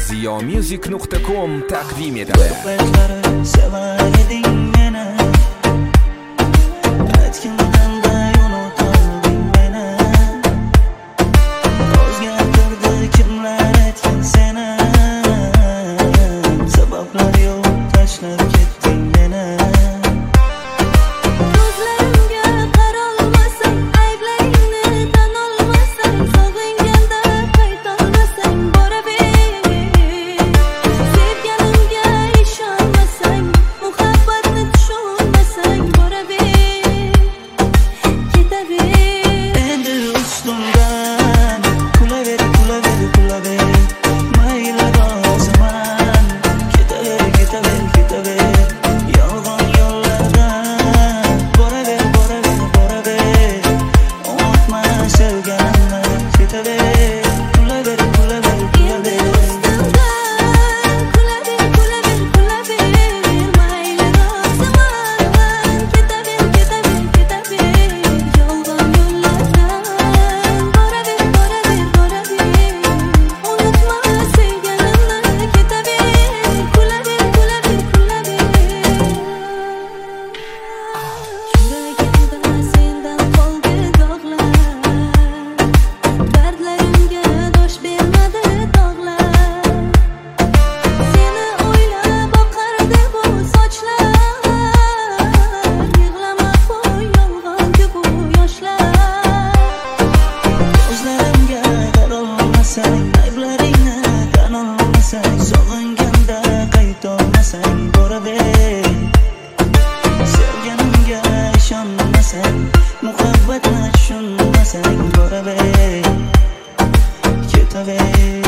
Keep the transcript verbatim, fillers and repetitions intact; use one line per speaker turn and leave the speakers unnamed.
ziyomusic nuqta com taqdim etadi.
Sevar eding meni, aytganimda unutolmading meni. O'zgartirdi kimlar aytgan seni, sabablar yo'q tashlab ketding meni. Ayblaringni tan olmasang, sog'inganda qaytolmasang boraver. Sevganimga ishonmasang, muhabbatni tushunmasang boraver, ketaver.